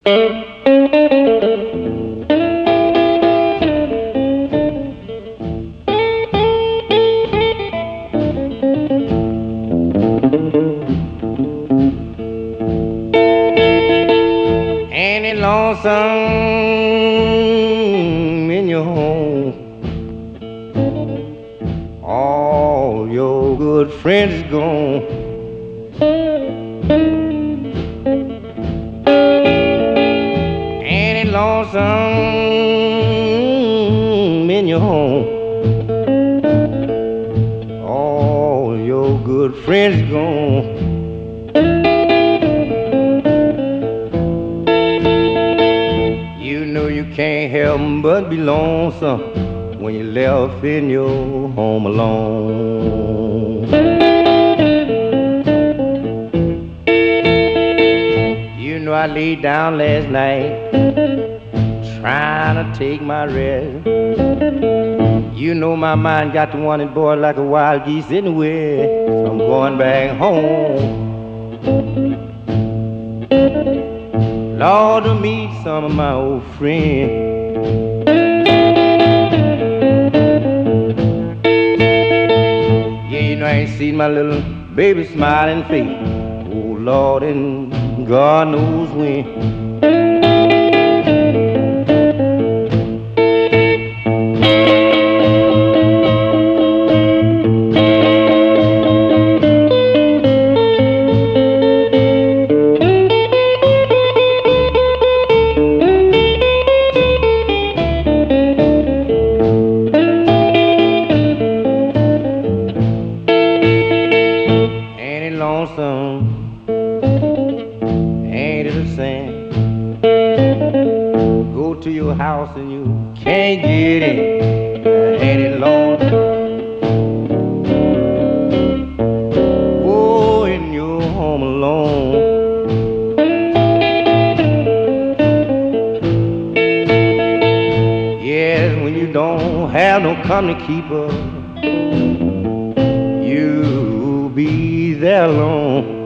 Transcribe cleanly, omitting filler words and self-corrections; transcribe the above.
Ain't it lonesome in your home? All your good friends gone. Ain't it lonesome in your home? All your good friends gone. You know you can't help but be lonesome when you left in your home alone. You know I laid down last night trying to take my rest. You know my mind got to wanting boy like a wild geese anywhere, so I'm going back home. Lord, to meet some of my old friends. Yeah, you know I ain't seen my little baby smiling face. Oh Lord, and God knows when. Lonesome, ain't it a sin? Go to your house and you can't get in. Ain't it lonesome? Go in your home alone. Yes, when you don't have no company keeper, you be there alone.